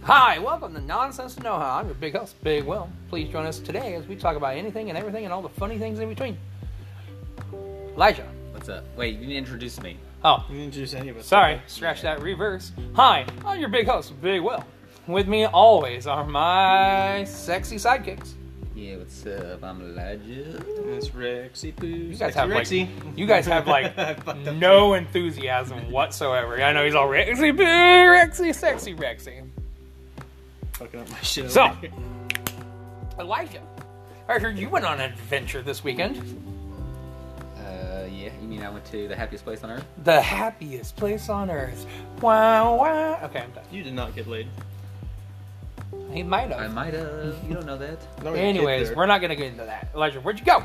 Hi, welcome to Nonsense to Know-How. I'm your big host, Big Will. Please join us today as we talk about anything and everything and all the funny things in between. Elijah. What's up? Wait, you didn't introduce me. Oh, You didn't introduce any of us. sorry. Scratch that reverse. Hi, I'm your big host, Big Will. With me always are my sexy sidekicks. Yeah, what's up? I'm Elijah. It's Rexy Poo. You guys have Rexy. you guys have like I fucked up no enthusiasm whatsoever. I know he's all Rexy, boo, Rexy, sexy Rexy. Fucking up my shit. So, over here. Elijah, I heard you went on an adventure this weekend. Yeah, you mean I went to the happiest place on earth? The happiest place on earth. Wow, wow. Okay, I'm done. You did not get laid. He might I have. might have. You don't know that. No, you Anyways, kid there. we're not going to get into that. Elijah, where'd you go?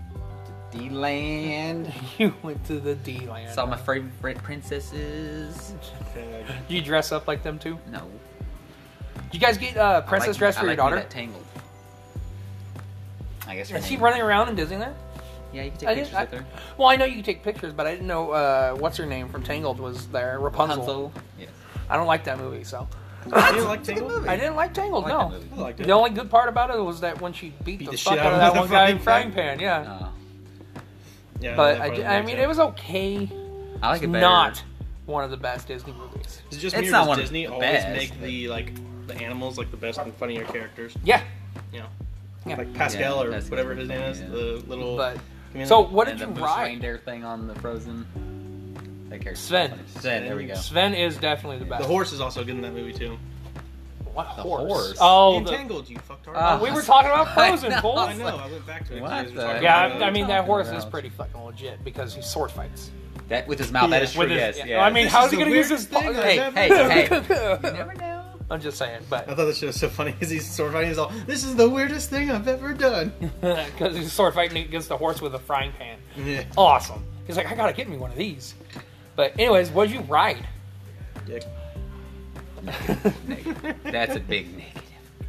D-Land. You went to the D-Land. Saw my favorite princesses. Okay. Do you dress up like them too? No. Did you guys get princess dress for your daughter? That Tangled. I guess her Is she name- running around in Disneyland? Yeah, you can I take didn't- pictures with her. Well, I know you can take pictures, but I didn't know what's her name from Tangled was there. Rapunzel. Rapunzel. Yes. I don't like that movie, so. You didn't like It's a good Tangled? movie. I didn't like Tangled, I like no. that movie. I liked it. The only good part about it was that when she beat the the fuck shit out of out that of the one guy in frying frying pan, yeah. No. Yeah, But that part of the I movie mean, too. it was okay. I like It's it better. not one of the best Disney movies. It's just It's me not or one does of Disney the always best, make but- the animals like the best and funnier characters. Yeah, You know, yeah. like Pascal Yeah, or Pascal. whatever his name is, Yeah. the little. But chameleon. so, what did And you the Bush ride? reindeer thing on the Frozen. That character. Sven. Sven, there we go. Sven is definitely the best. The horse is also good in that movie too. What The horse? horse? Oh, the, Entangled, you fucktard. Ah. we were talking about Frozen, I know. fool. I know. I went back to it. What because we were the- talking Yeah, about I it. mean that horse is About- pretty fucking legit because he sword fights. That with his mouth, that is true. With his- Yes, yeah. yeah. I mean, This how's is he the gonna use his? weirdest thing I've Hey, ever hey, done. hey. You never know. I'm just saying, I but thought that shit was so funny because he's sword fighting. He's all, "This is the weirdest thing I've ever done." because he's sword fighting against the horse with a frying pan. Yeah. Awesome. He's like, I gotta get me one of these. But anyways, what'd you ride? Dick. Negative. That's a big negative.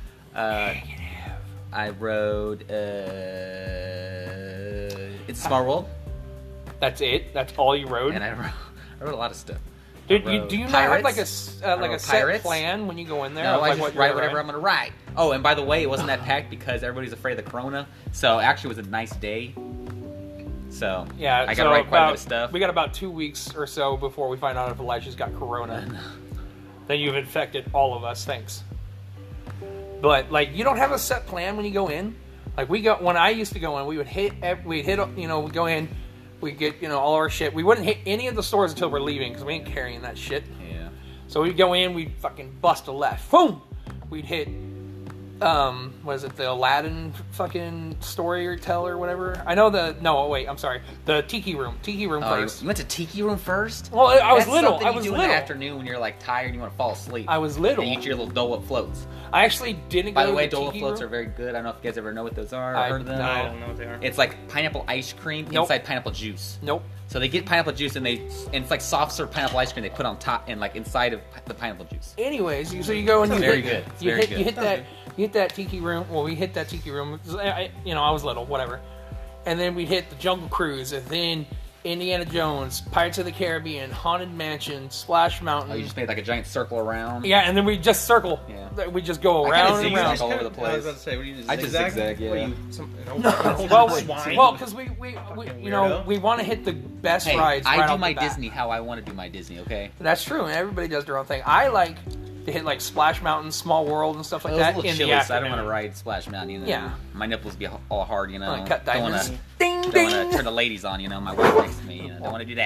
I rode. It's a Small World, That's it. That's all you rode. and I rode a lot of stuff. Dude, I rode do you not have like a Pirates. like a rode set Pirates. plan when you go in there? No, of, I like, just what you're ride gonna whatever I'm going to ride. Oh, and by the way, it wasn't that packed because everybody's afraid of the corona. So actually, it was a nice day. So Yeah, I got so to write quite a about- bit of stuff. We got about 2 weeks or so before we find out if Elijah's got corona. Then you've infected all of us. Thanks. But like, you don't have a set plan when you go in. Like when I used to go in, we'd hit, we'd go in, we'd get all our shit. We wouldn't hit any of the stores until we're leaving because we ain't carrying that shit. Yeah. So we'd go in, we'd fucking bust a left, boom. We'd hit, what is it, the Aladdin fucking story or tell or whatever. I know I'm sorry, the Tiki Room Oh, first. you went to Tiki Room first? Well, I was That's little. something I you was do little. in the afternoon when you're like tired and you want to fall asleep. I was little. You eat your little Dole Whip floats. I actually didn't. By go the way, to Dole Whip Tiki floats Room. are very good. I don't know if you guys ever know what those are. Or I- heard of them? no. I don't know what they are. It's like pineapple ice cream Nope. inside pineapple juice. Nope. So they get pineapple juice and it's like soft serve pineapple ice cream they put on top and like inside of the pineapple juice. Anyways, so you go and you Very hit, good. It's You very hit, good. you hit that Tiki Room. Well, we hit that Tiki Room. I was little, whatever. And then we hit the Jungle Cruise, and then Indiana Jones, Pirates of the Caribbean, Haunted Mansion, Splash Mountain. Oh, you just made like a giant circle around. Yeah, and then we just circle. Yeah. We just go I around kinda and zigzag around. all over the place. I was about to say, what do you do? I just zigzag, yeah. What, you, Well, because we weirdo. we want to hit the best Hey, rides. I right do off my the bat. Disney how I want to do my Disney, okay? That's true, and everybody does their own thing. I like to hit like Splash Mountain, Small World, and stuff like It was a that little in chilly, the so I afternoon. don't want to ride Splash Mountain, you know? Yeah. My nipples be all hard, you know? Wanna cut Don't diamonds. wanna- Ding Don't ding. want to turn the ladies on, you know? My wife next to me, you know? Don't want to do that.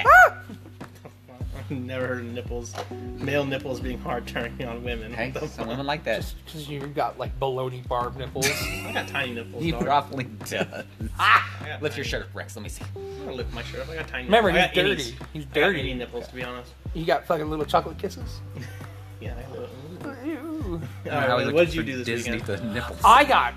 I've never heard of male nipples being hard turning on women. Hey, What the some fuck? women like that. Because you've got like baloney barb nipples. I got tiny nipples. He dog. probably does. I got Lift your tiny- shirt up, Rex. Let me see. I'm gonna lift my shirt up. I got tiny. Remember, nipples. he's I got dirty. innies. He's I got dirty. innie nipples, to be honest. You got fucking little chocolate kisses. Yeah. I got Ew. How he what looked did you for do this Disney weekend? the nipples. I got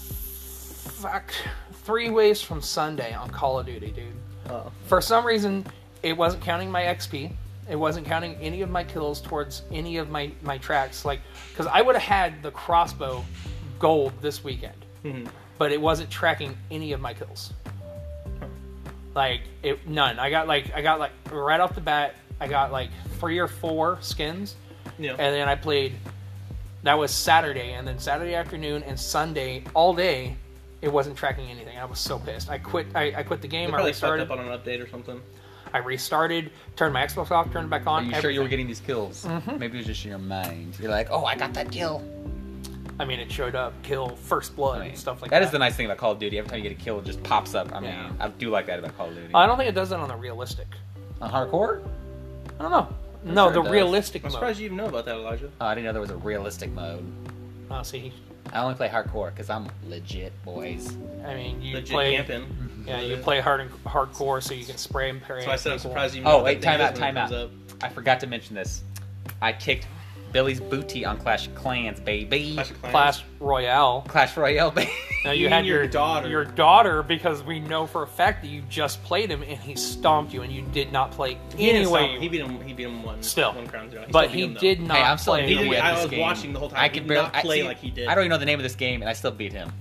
3 ways from Sunday on Call of Duty, dude. Oh. For some reason, it wasn't counting my XP. It wasn't counting any of my kills towards any of my tracks. Like, because I would have had the crossbow gold this weekend, but it wasn't tracking any of my kills. Like, none. I got like right off the bat, I got like 3 or 4 skins, Yeah. and then I played That was Saturday, and then Saturday afternoon and Sunday all day, it wasn't tracking anything. I was so pissed. I quit. I quit the They game. I probably fucked restarted. up on an update or something. I restarted. Turned my Xbox off. Turned it back on. Are you sure you were getting these kills? Maybe it was just in your mind. You're like, oh, I got that kill. I mean, it showed up, kill, first blood, I mean, and stuff like that. That is the nice thing about Call of Duty. Every time you get a kill, it just pops up. I mean, Yeah. I do like that about Call of Duty. I don't think it does that on the realistic. On hardcore? I don't know. No, sure the it does. realistic I'm mode. surprised you even know about that, Elijah. Oh, I didn't know there was a realistic mode. Oh, see, I only play hardcore because I'm legit, boys. I mean, you Legit play. camping. Yeah, you play hardcore, so you can spray and pray. So I said I'm surprised you. Oh, know wait, that time when out. it comes up. I forgot to mention this. I kicked Billy's booty on Clash of Clans, baby. Clash of Clans. Clash Royale. Clash Royale, baby. Now You you mean had your daughter. Your daughter, because we know for a fact that you just played him and he stomped you, and you did not play He didn't stop. anyway. He beat him. He beat him one. Still. One crown zero. But still beat he him, though. did not Hey, I'm still play. He beating did, him at I this was game. watching the whole time. I He could did barely not play see, like he did. I don't even know the name of this game, and I still beat him.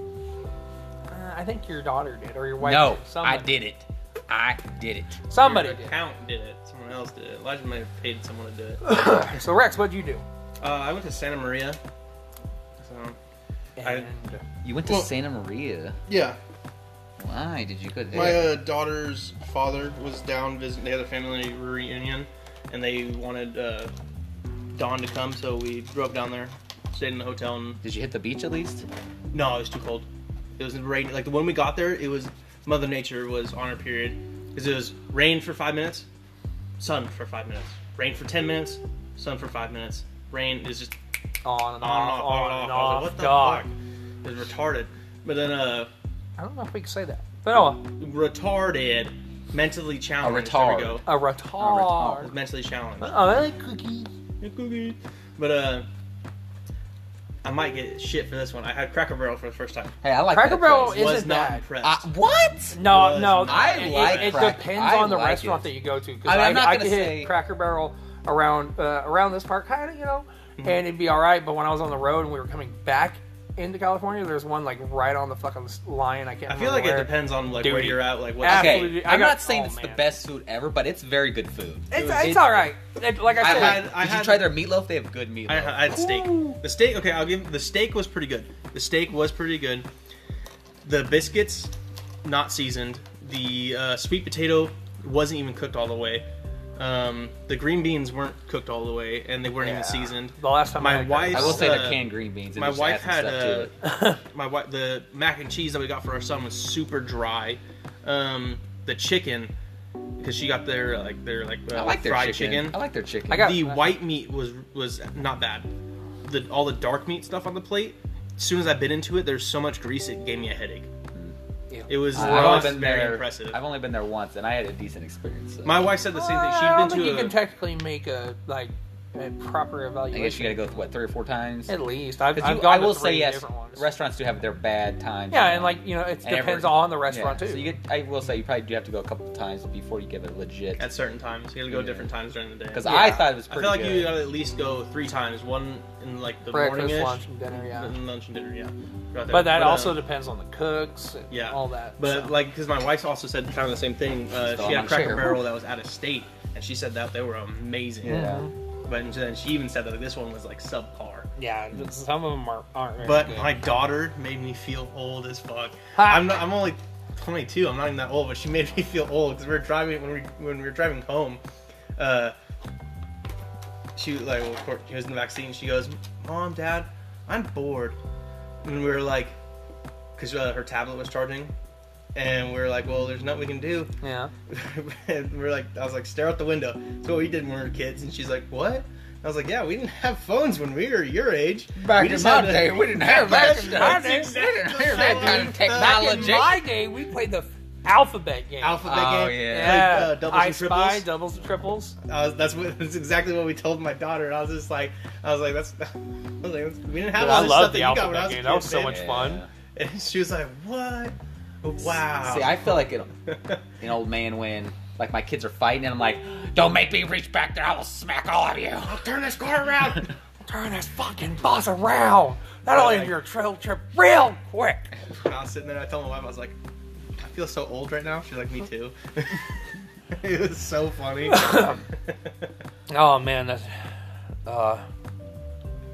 I think your daughter did, or your wife. No, did. Somebody. I did it. I did it. Somebody Your did. account did it. Someone else did it. Elijah might have paid someone to do it. So Rex, what'd you do? I went to Santa Maria. So And You went to Well- Santa Maria. Yeah, Why did you go there? my daughter's father was down visiting. They had a family reunion, and they wanted Dawn to come, so we drove down there, stayed in the hotel, and Did you hit the beach at least? no, it was too cold. It was rain. Like when we got there, it was Mother Nature was on her period because it was rain for 5 minutes, sun for 5 minutes, rain for 10 minutes, sun for 5 minutes. Rain is just on and on off, on and I was off. like, what the God. fuck? It was retarded. But then I don't know if we can say that, but oh, retarded, mentally challenged. retard. There we go. a retard. Mentally challenged. Oh, I like cookies. Cookie. But I might get shit for this one. I had Cracker Barrel for the first time. Hey, I like Cracker that Barrel place. isn't Was not bad. impressed. What? No, Was no. not. I it, like it Crack- depends I on the like restaurant it. that you go to. I Because mean, I'm not I gonna could say- hit Cracker Barrel around this park, kind of, and it'd be all right. But when I was on the road and we were coming back into California, there's one like right on the fucking line. I can't. I feel remember like where. it depends on like Dude, where you're at, like what. absolutely. Okay, I I'm got- not saying oh, it's the man. best food ever, but it's very good food. It's all right. Like I said, I Did you had- try their meatloaf? They have good meatloaf. I had steak. The steak, okay, I'll give the steak was pretty good. The steak was pretty good. The biscuits, not seasoned. The sweet potato wasn't even cooked all the way. The green beans weren't cooked all the way, and they weren't even seasoned. the last time My I had wife's- I will say Uh, they're canned green beans. and My just wife add some had stuff to it. my wife the mac and cheese that we got for our son was super dry. The chicken, because she got their I like their fried chicken. I like their chicken. I got- the white meat was not bad. All the dark meat stuff on the plate. As soon as I bit into it, there's so much grease it gave me a headache. It was I've only was been very there. impressive. I've only been there once, and I had a decent experience. So. My wife said the same thing. I don't She'd think you been can to technically make a proper I evaluation. guess you got to go what 3 or 4 times. At least I've 'Cause gone I to will 3 say yes. different ones. Restaurants do have their bad times. Yeah, you and know. it And depends every- on the restaurant yeah. too. So you get. I will say you probably do have to go a couple of times before you get a legit. at certain times. You gotta go Yeah. different times during the day. Because Yeah. I thought it was I pretty feel like good. you gotta at least go 3 times. One in like the Breakfast, morning-ish, lunch, and dinner. Yeah, and lunch and dinner. Yeah, Right there. but that also uh, depends on the cooks and yeah, all that. But so. like, because my wife also said kind of the same thing. So She I'm had Cracker sure. Barrel that was out of state, and she said that they were amazing. Yeah. But then she even said that this one was like subpar. yeah, some of them aren't. Very But good. my daughter made me feel old as fuck. Ha! I'm only 22. I'm not even that old, but she made me feel old because we were driving when we were driving home. She like well, of course, she was in the back seat and she goes, "Mom, Dad, I'm bored." And we were like, because her tablet was charging, and we were like, "Well, there's nothing we can do." yeah. And we were like, I was like, stare out the window. That's what we did when we were kids. And she's like, what? I was like, yeah, we didn't have phones when we were your age. Back We in just my had to- day, we didn't have that That's stuff. exactly that kind of what- technology. Back in my day, we played the alphabet game. Alphabet Oh, game. yeah. Like, doubles I and Spy, triples. doubles and triples. That's exactly what we told my daughter. And I was just like, we didn't have Dude, all I this love stuff that the you got when I alphabet was a game. kid, That was so man. much fun. And she was like, what? Wow. See, I feel like an old man when like my kids are fighting and I'm like, don't make me reach back there. I will smack all of you. I'll turn this car around. Turn this fucking bus around. That'll Right. end your trail trip real quick. And I was sitting there, I told my wife, I was like, I feel so old right now. She's like, me too. It was so funny. Oh man, that.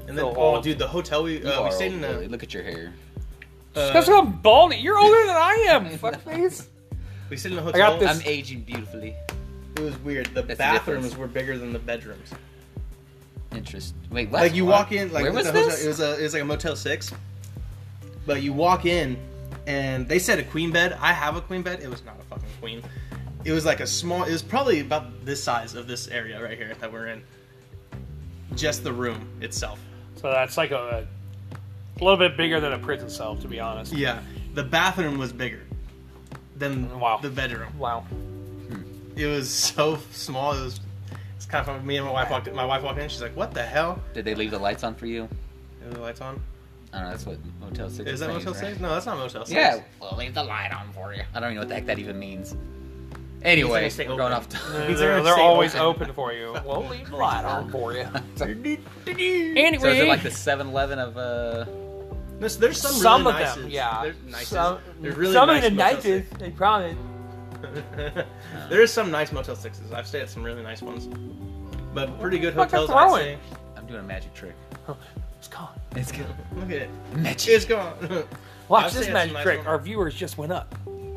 And then, feel oh, old. dude, the hotel we You are stayed old, in a. Willie. Look at your hair. Because I'm baldy. You're older than I am, fuckface. We stayed in a got hotel. this- I'm aging beautifully. It was weird. The That's the bathrooms difference. were bigger than the bedrooms. Interest. Wait, what? Like you walk in, like Where was the this? Hotel, it was like a Motel 6. But you walk in, and they said a queen bed. I have a queen bed. It was not a fucking queen. It was like a small. It was probably about this size of this area right here that we're in. Just the room itself. So that's like a little bit bigger than a prison cell, to be honest. Yeah, the bathroom was bigger than Wow. the bedroom. Wow. It was so small. It's kind of fun. Me and my wife walked in. My wife walked in. She's like, "What the hell?" Did they leave the lights on for you? Are the lights on? I don't know. That's what Motel 6 Is that saying, Motel right? 6? No, that's not Motel 6. Yeah, we'll leave the light on for you. I don't even know what the heck that even means. Anyway, Means they're we're gonna going stay off. open. They're always open for you. We'll leave the light on for you. Anyway, So is it like the 7-Eleven of There's some some really of nices. them, yeah. There's nices. Some, There's really some nice of the Motel nicest, they probably. 6. There's some nice Motel 6s. I've stayed at some really nice ones. But pretty good Fucking hotels, throw I'd it. say. I'm doing a magic trick. It's gone. It's good. Look at it. Magic. It's gone. Watch I've this stayed at magic some nice trick. ones. Our viewers just went up.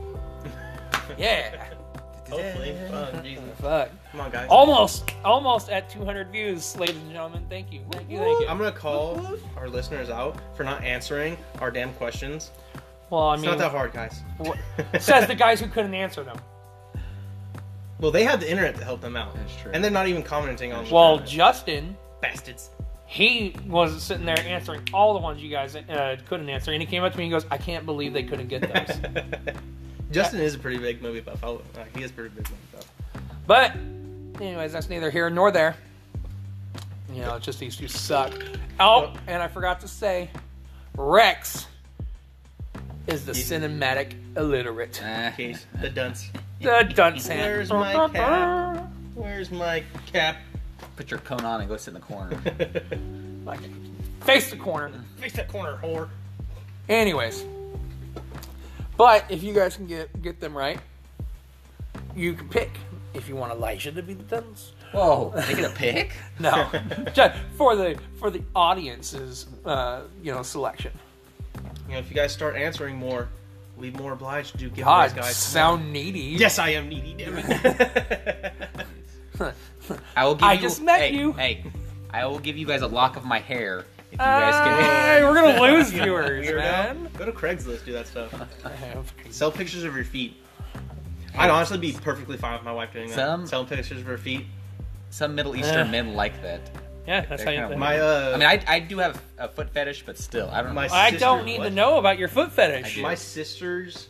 Yeah. Hopefully. Jesus. Fuck. Come on, guys. Almost at 200 views, ladies and gentlemen. Thank you. Thank you. Thank you. I'm going to call our listeners out for not answering our damn questions. Well, I It's mean, not that hard, guys. says the guys who couldn't answer them. Well, they have the internet to help them out. That's true. And they're not even commenting on Well, the Justin, bastards. he was sitting there answering all the ones you guys couldn't answer, and he came up to me and goes, "I can't believe they couldn't get those." Justin is a pretty big movie buff. He is a pretty big movie buff. But, anyways, that's neither here nor there. You know, it's just these two suck. Oh, and I forgot to say, Rex is the cinematic illiterate. Case the dunce. The dunce hand. Where's my cap? Where's my cap? Put your cone on and go sit in the corner. Like, face the corner. Face that corner, whore. Anyways, but if you guys can get them right, you can pick if you want Elijah to be the dunce. Whoa, they get a pick? No, just for the audience's selection. You know, if you guys start answering more, we'll be more obliged to do giveaways, God, guys. sound needy. Yes, I am needy. Damn it. I will give I you, just met hey, you. Hey, I will give you guys a lock of my hair if you guys can. Hey, we're gonna lose viewers, Weirdo. man. Go to Craigslist, do that stuff. I have- Sell pictures of your feet. I'd honestly be perfectly fine with my wife doing that. Some- Selling pictures of her feet. Some Middle Eastern men like that. Yeah, that's how They're you. kinda My I mean, I do have a foot fetish, but still, I don't know. My I sister- don't need to know about your foot fetish. I do. My sister's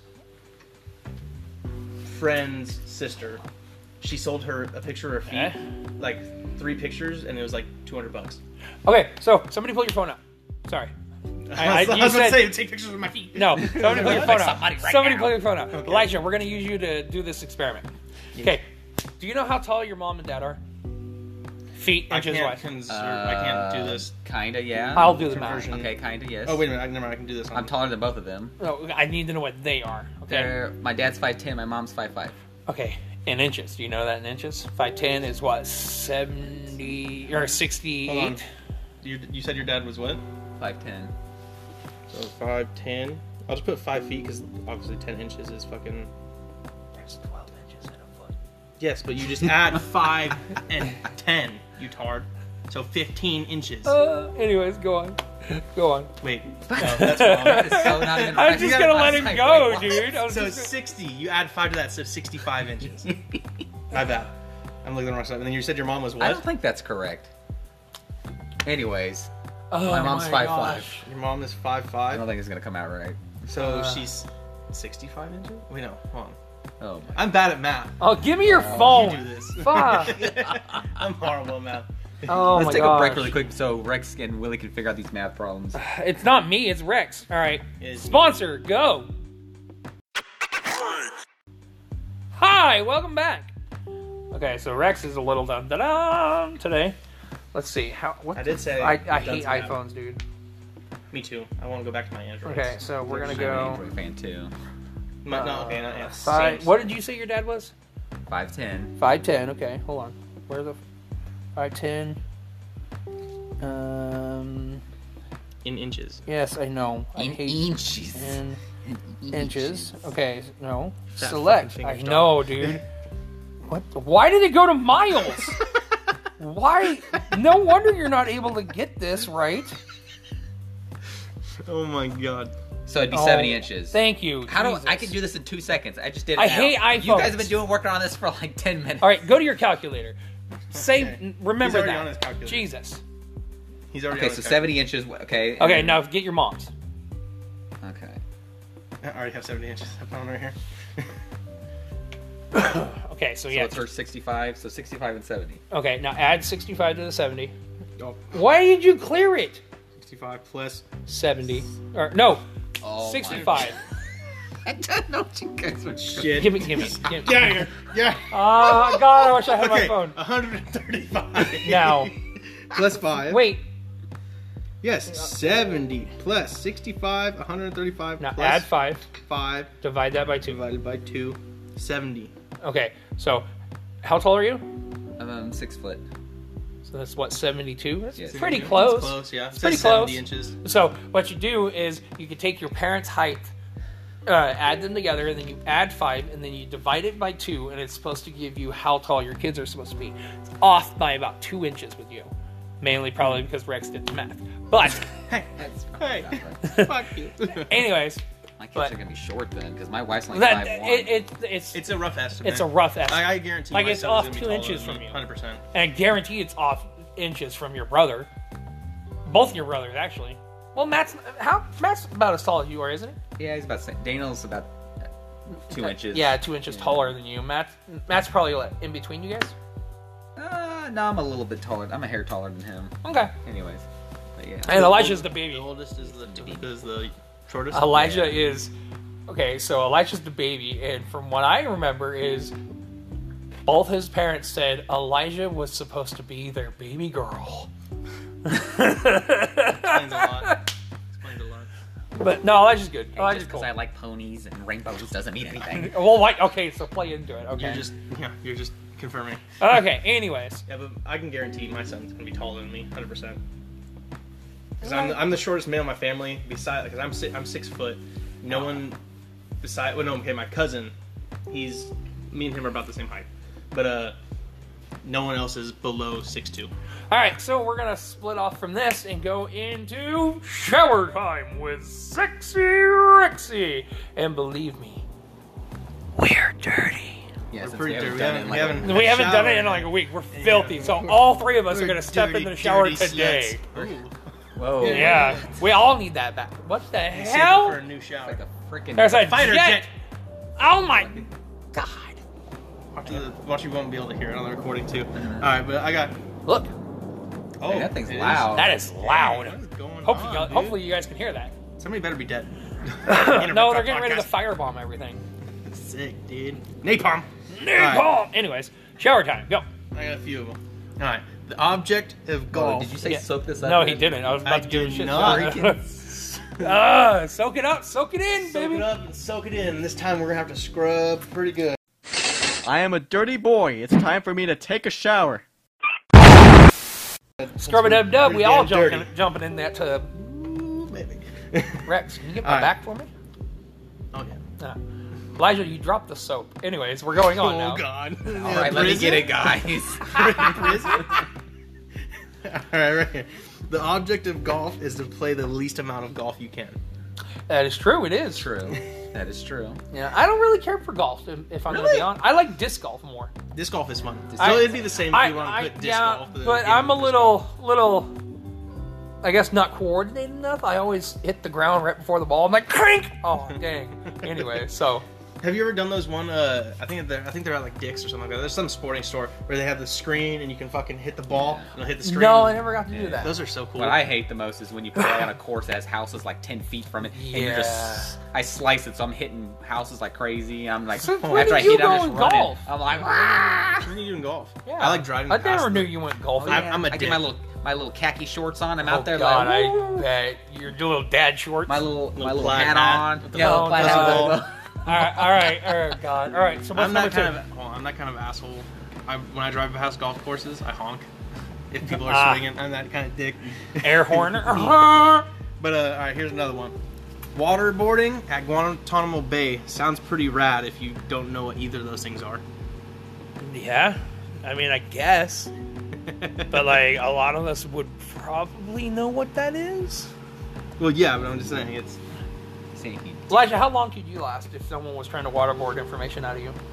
friend's sister. She sold her a picture of her feet, Eh? like 3 pictures, and it was like $200. Okay, so somebody pull your phone up. Sorry. I was you about to said say, take pictures of my feet. no. Somebody pull your phone up. Somebody right Somebody now. pull your phone up. Okay. Elijah, we're gonna use you to do this experiment. Okay. Do you know how tall your mom and dad are? Feet, I inches can't, wise. I can't do this. Kinda, yeah. I'll do the math. Conversion. Okay, kinda, yes. Oh, wait a minute. Never mind. I can do this. I'm taller than both of them. No, I need to know what they are. Okay. My dad's 5'10", my mom's 5'5". Okay. In inches. Do you know that in inches? 5'10" is what? 70 or 68? Hold on. You said your dad was what? 5'10". So 5'10". I'll just put 5 feet because obviously 10 inches is fucking. That's 12 inches in a foot. Yes, but you just add 5 and 10, you tard. So 15 inches. Anyways, go on. Go on. Wait, no, that's wrong. That is so not even I'm right. just gonna let him Like, go, wait, what? dude. I was So just 60. You add 5 to that, so 65 inches. My bad. I'm looking at the wrong stuff. And then you said your mom was I what? don't think that's correct. Anyways, Oh my mom's 5'5". gosh. Your mom is I 5'5". don't think it's gonna come out right. So she's 65 inches? Wait, no. Hold on. Oh my. I'm bad at math. Oh, give me your You phone. do this. Fuck. I'm horrible at math. Oh Let's my take gosh. a break really quick so Rex and Willie can figure out these math problems. It's not me, it's Rex. All right. It's- Sponsor, go. Hi, welcome back. Okay, so Rex is a little dum today. Let's see how. What? I did say I done hate some math. iPhones, dude. Me too. I want to go back to my Android. Okay, so we're gonna I'm an go. Android fan too. No, okay, not yet. Five, what did you say your dad was? 5'10". 5'10". Okay, hold on. Where's the 5'10"? in inches. Yes, I know. I In hate inches. in inches. Okay, no. That Select. fucking I fingers, know, dog. dude. What? Why did it go to miles? Why? No wonder you're not able to get this right. Oh my god. So it'd be Oh, 70 inches. Thank you. How do Jesus. I can do this in 2 seconds? I just did it. I now. hate You guys iPhones. have been working on this for like 10 minutes. All right, go to your calculator. Say, Okay. remember He's already that. on his calculator. Jesus. He's already Okay, on so his 70 inches. Okay. and Okay, then- now get your mom's. Okay. I already have 70 inches. I found right here. Okay, so So yeah. it's her 65. So 65 and 70. Okay, now add 65 to the 70. Oh, Why did you clear it? 65 plus. 70. Or no, Oh, my 65. I don't know what you guys were. Shit. Give me. Give me. Get out of here. Yeah. Oh, God, I wish I had my Okay, phone. 135. Now, Plus 5. wait. Yes, 70 plus 65, 135 Now plus add 5. 5 Divide that by 2. divided by 2, 70. Okay, so how tall are you? 6 foot. So that's what, 72? That's Yes. pretty 72? close. It's close, yeah. It pretty says 70 close. inches. So what you do is you can take your parents' height, add them together, and then you add 5, and then you divide it by 2, and it's supposed to give you how tall your kids are supposed to be. It's off by about 2 inches with you. Mainly probably because Rex did the math. But, Hey, That's hey, fuck you. anyways, My kids But- are gonna be short then, because my wife's like that 5'1". It's a rough estimate. it's a rough estimate. I guarantee Like, my it's son's off gonna be 2 taller inches than from me, you. 100%. And I guarantee it's off inches from your brother. Both your brothers, actually. Well, Matt's about as tall as you are, isn't he? Yeah, he's about. Daniel's about 2 inches. Yeah, 2 inches taller than you. Matt's probably what, in between you guys. No, I'm a little bit taller. I'm a hair taller than him. Okay. Anyways, but yeah. And Elijah's the baby. The oldest is the shortest. Elijah is okay. So Elijah's the baby, and from what I remember is both his parents said Elijah was supposed to be their baby girl. Explains a lot. Explains a lot. But no, Elijah's good. Hey, Elijah's just cool. because I like ponies and rainbows doesn't mean anything. Well, like, okay, so play into it. Okay. You're just confirming. Okay. Anyways, Yeah, but I can guarantee my son's gonna be taller than me, 100%. Because I'm the shortest male in my family. Besides, because I'm 6 foot. No one beside. Well, no, okay, my cousin. Me and him are about the same height, but no one else is below 6'2". all right. So we're gonna split off from this and go into shower time with Sexy Rexy. And believe me, we're dirty. Yeah, We're since pretty we haven't dirty. done it in We like a haven't- week. We haven't done it in Shower. like a week. We're filthy. So all three of us are gonna step in the shower today. Whoa. Yeah, we all need that back. What the Save it for hell? a new shower. Like a freaking. There's a Fighter jet. Oh my god! Watch, you won't be able to hear it on the recording too. All right, but I got. Look, Oh, Hey, that thing's it is. loud. that is What loud. is going Hopefully, on, dude? hopefully you guys can hear that. Somebody better be dead. No, they're getting ready to firebomb everything. Sick, dude. Napalm. Napalm. Anyways, shower time. Go. I got a few of them. All right. The object of Oh, golf. did you say Yeah. soak this up? No, in? he didn't. I was about I to give a did shit. not. Soak it up. Soak it in, Soak baby. it up and soak it in. This time we're gonna have to scrub pretty good. I am a dirty boy. It's time for me to take a shower. Scrub it up, dub. Pretty We all damn jumping in that tub. Ooh, baby. Rex, can you get my All right. back for me? Oh yeah. Elijah, you dropped the soap. Anyways, we're going on now. Oh god. All right, let me get it, guys. Prison? All right, right here. The object of golf is to play the least amount of golf you can. That is true. It is. True. That is true. Yeah, I don't really care for golf. If I'm gonna Really? be honest, I like disc golf more. Disc golf is fun. So I- it'd be the same if you want to put disc golf. but I'm a little, I guess not coordinated enough. I always hit the ground right before the ball. I'm like, crank! Oh, dang. Anyway, so Have you ever done those one? I think they're at like Dick's or something like that. There's some sporting store where they have the screen and you can fucking hit the ball and it'll hit the screen. no, I never got to do that. Those are so cool. What I hate the most is when you play on a course that has houses like 10 feet from it, and you're Yeah. just, I slice it, so I'm hitting houses like crazy. I'm like, So where after did I you hit, go I'm just in running. golf? I'm like, ah! When are you doing golf? Yeah. I like driving. I past never them. knew you went golfing. I'm a I dick. get my little khaki shorts on. I'm Oh, out there God, like, I bet your little dad shorts. my little plaid hat hat on. with the Yeah, little little plaid plaid hat. hat. all right. Oh God. All right. So what's I'm number that two? kind of. Well, I'm that kind of asshole. When I drive past golf courses, I honk. If people are swinging, I'm that kind of dick. Air horn. But all right, here's another one. Waterboarding at Guantanamo Bay sounds pretty rad if you don't know what either of those things are. Yeah, I mean, I guess. But, like, a lot of us would probably know what that is. Well, yeah, but I'm just saying it's. See, he- Elijah, how long could you last if someone was trying to waterboard information out of you?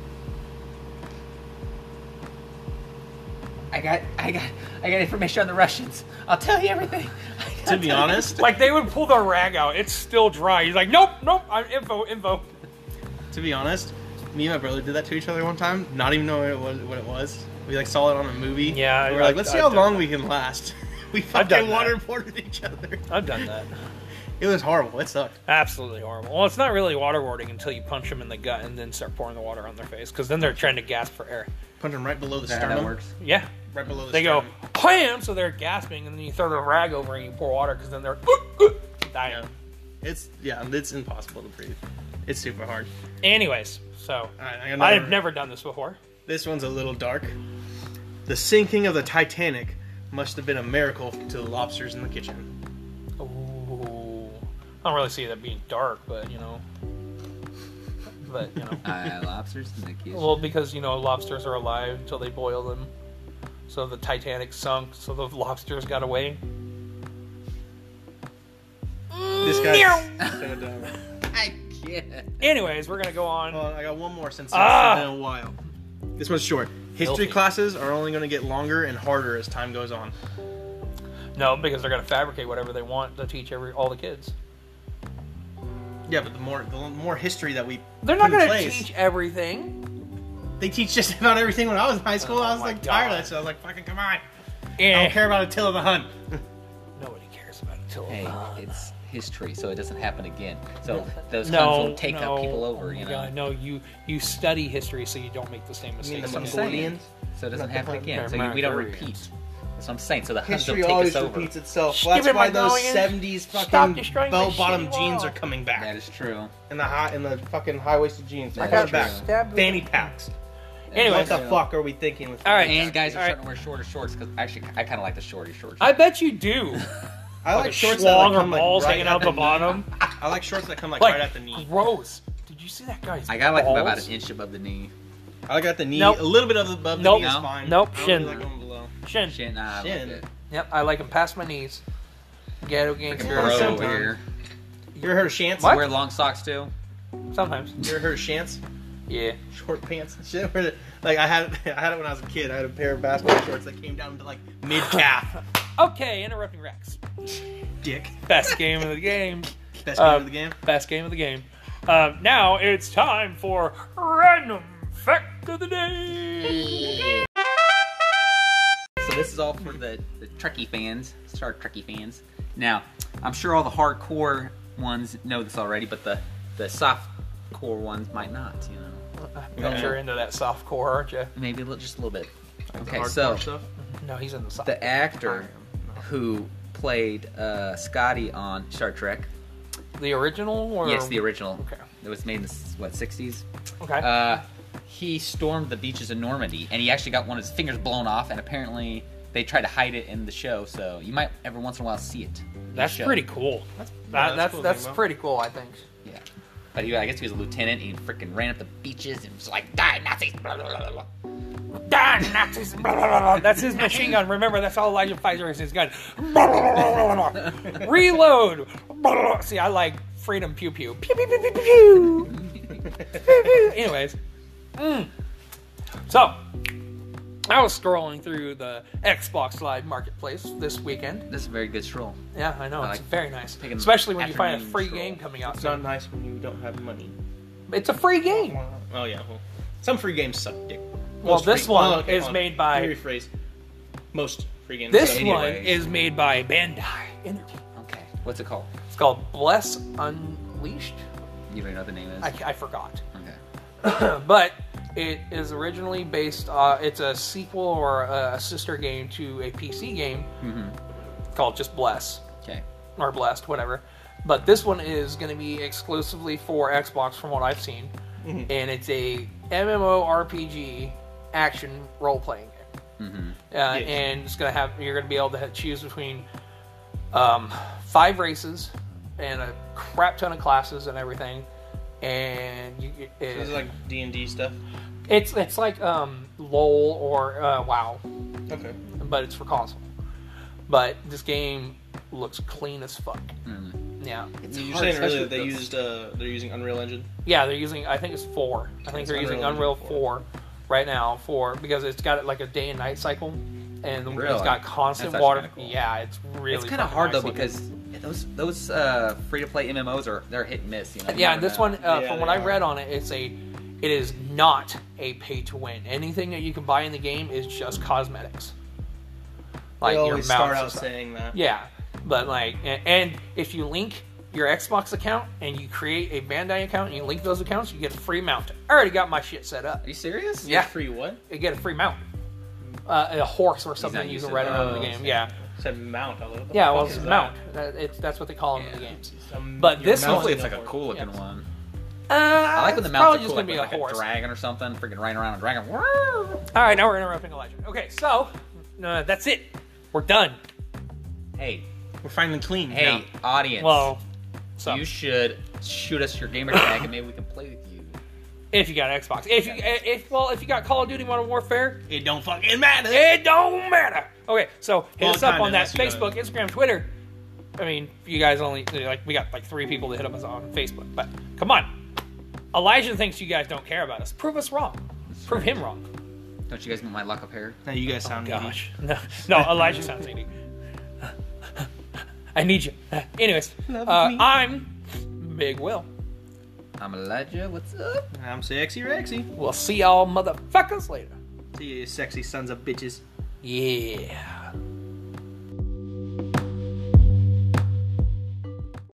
I got information on the Russians. I'll tell you everything. To be honest, Like, they would pull the rag out. It's still dry. He's like, nope, I'm info. to be honest, me and my brother did that to each other one time, not even knowing what it was. We like saw it on a movie. Yeah, we were like, let's see I've how done long that. we can last. We I've done fucking that. waterboarded each other. I've done that. It was horrible. It sucked. Absolutely horrible. Well, it's not really waterboarding until you punch them in the gut and then start pouring the water on their face, because then they're trying to gasp for air. Punch them right below the Is that how sternum. that works? Yeah. Right below the They go, sternum. wham! So they're gasping, and then you throw the rag over and you pour water, because then they're dying. It's impossible to breathe. It's super hard. Anyways, so All right, I got I've another- never done this before. This one's a little dark. The sinking of the Titanic must have been a miracle to the lobsters in the kitchen. Ooh. I don't really see that being dark, but you know. Lobsters in the kitchen. Well, because you know lobsters are alive until they boil them. So the Titanic sunk, so the lobsters got away. This guy's so dumb. I can't. Anyways, we're gonna go on. Hold on, I got one more since Ah! it's been a while. This one's short. History Filthy. classes are only going to get longer and harder as time goes on. No, because they're gonna fabricate whatever they want to teach all the kids. Yeah, but the more history that we They're not put in gonna place, teach everything. They teach just about everything. When I was in high school, I was my like tired of God. that shit. I was like, fucking come on. I Eh. don't care about Attila the Hun. Nobody cares about Attila. Hey, it's history, so it doesn't happen again. So those No, Huns won't take no. up people over, you Oh my know. God, no, you study history so you don't make the same mean mistakes. the That's what I'm saying. Mongolians? So it doesn't Not the happen Huns. again. So we don't repeat. That's what I'm saying. So the Huns History don't take always us over. repeats itself. Stupid That's why those Mongolians. 70s Stop fucking destroying my bell-bottom shitty jeans wall. are coming That back. is true. And the fucking high-waisted jeans are That coming is back. true. Stabbed with Fanny packs. Anyways, What the fuck are we thinking? With All right. And guys are All right. starting to wear shorter shorts because actually I kind of like the shorter shorts. I bet you do. I like Like shorts that schlong like, or come like, balls right hanging at out the knee. bottom. I like shorts that come like, Like right at the knee. gross. Did you see that guy's? I got like balls? about an inch above the knee. I like at the knee. Nope. A little bit above the Nope. knee is No. fine. Nope. I don't Shin. really like going below. Shin. Shit, nah, I like Shin. it. Yep, I like him past my knees. Ghetto gangster. Bro over sometimes. here. You ever heard of shants? What? Wear long socks too. Sometimes. You ever heard of shants? Yeah. Short pants and shit. Where like I had it when I was a kid. I had a pair of basketball shorts that came down to like mid calf. Okay, interrupting Rex. Dick. Best game of the game. Best game of the game. Best game of the game. Now it's time for random fact of the day. So this is all for the Trekkie fans, Star Trekkie fans. Now, I'm sure all the hardcore ones know this already, but the soft core ones might not, you know. I bet you're into that soft core, aren't you? Maybe just a little bit. Okay, Hardcore so stuff. No, he's in the soft. the actor who played Scotty on Star Trek, The original or yes, the original. Okay. It was made in the 60s. Okay. He stormed the beaches of Normandy, and he actually got one of his fingers blown off, and apparently they tried to hide it in the show, so you might every once in a while see it. in the That's show. pretty cool. that's That's cool that's thing about- pretty cool. I think. Yeah. But I guess he was a lieutenant, and he freaking ran up the beaches and was like, die, Nazis! Blah, blah, blah, blah. Die, Nazis! Blah, blah, blah, blah. That's his machine gun. Remember, that's all Elijah Pfizer is. His gun. Blah, blah, blah, blah, blah. Reload. Blah, blah, blah. See, I like freedom. Pew pew. Pew pew pew pew pew. Pew, pew. Anyways, so I was scrolling through the Xbox Live Marketplace this weekend. This is a very good stroll. Yeah, I know, I it's like very nice, taking especially when you find a afternoon free stroll. game coming out. It's So not nice when you don't have money. it's a free game. Oh yeah. Well, some free games suck dick. Well, Most this free- one okay, is hold on. made by- Let me rephrase. Most free games. This suck. one anyways. is made by Bandai Entertainment. Okay. What's it called? It's called Bless Unleashed. You don't know what the name is? I forgot. Okay. But it is originally based, it's a sequel or a sister game to a PC game called just Bless, Okay. or Blessed, whatever. But this one is going to be exclusively for Xbox from what I've seen. And it's a MMORPG action role-playing game. And it's going to have, you're going to be able to choose between 5 races and a crap ton of classes and everything. And So this is like D&D stuff. it's like LOL or WoW, Okay. but it's for console. But this game looks clean as fuck. Yeah, You're hard, saying especially earlier with that they those- used they're using Unreal Engine. yeah. They're using, I think it's 4. I think It's they're using Unreal Unreal Engine 4 right now because it's got like a day and night cycle, and Really? it's got constant That's water. actually kinda cool. Yeah, it's really. It's kind of fucking hard though nice looking. because those free to play MMOs they're hit and miss. You know. You Yeah, never and this know. one, Yeah, from they what I are. read on it, it is not a pay to win. Anything that you can buy in the game is just cosmetics. Like They your always mouse start and out stuff. saying that. Yeah, but like, and if you link your Xbox account and you create a Bandai account and you link those accounts, you get a free mount. I already got my shit set up. Are you serious? Yeah. Free what? You get a free mount, a horse or something not you used can to ride that. around in the Oh, game. okay. Yeah, Said mount. I was like, what the yeah. fuck Well, is it's that? mount. That's what they call them in the Yeah. games. But this one- Hopefully it's like a cool looking Yeah. one. I I like when the it's mounts probably are just cool, gonna be like a a horse. dragon or something, freaking riding around a dragon. All right, now we're interrupting Elijah. Okay, so that's it. We're done. Hey, We're finally clean. hey, now. audience. Well, so you should shoot us your gamer tag and maybe we can play with you. if you got Xbox, if you got Call of Duty Modern Warfare, It don't fucking matter. it don't matter. Okay, so hit Well, us up kinda, on that unless you Facebook, Instagram, Twitter. I mean, you guys only like we got like 3 people that hit us on Facebook, but come on. Elijah thinks you guys don't care about us. Prove us wrong. Prove him wrong. Don't you guys want my lock up hair? Now you guys sound needy. Gosh, no, Elijah sounds needy. I need you. Anyways, I'm Big Will. I'm Elijah. What's up? I'm sexy Rexy. We'll see y'all motherfuckers later. See you, sexy sons of bitches. Yeah.